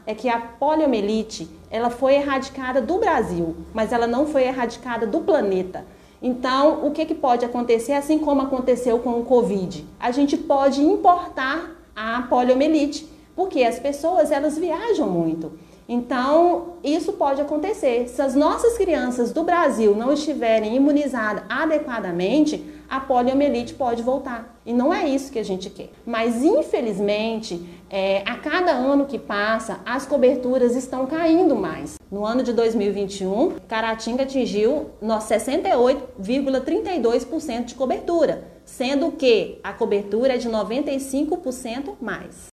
é que a poliomielite, ela foi erradicada do Brasil, mas ela não foi erradicada do planeta. Então, o que pode acontecer, assim como aconteceu com o Covid? A gente pode importar a poliomielite, porque as pessoas, elas viajam muito. Então, isso pode acontecer. Se as nossas crianças do Brasil não estiverem imunizadas adequadamente, a poliomielite pode voltar. E não é isso que a gente quer. Mas, infelizmente, a cada ano que passa, as coberturas estão caindo mais. No ano de 2021, Caratinga atingiu 68,32% de cobertura, sendo que a cobertura é de 95% mais.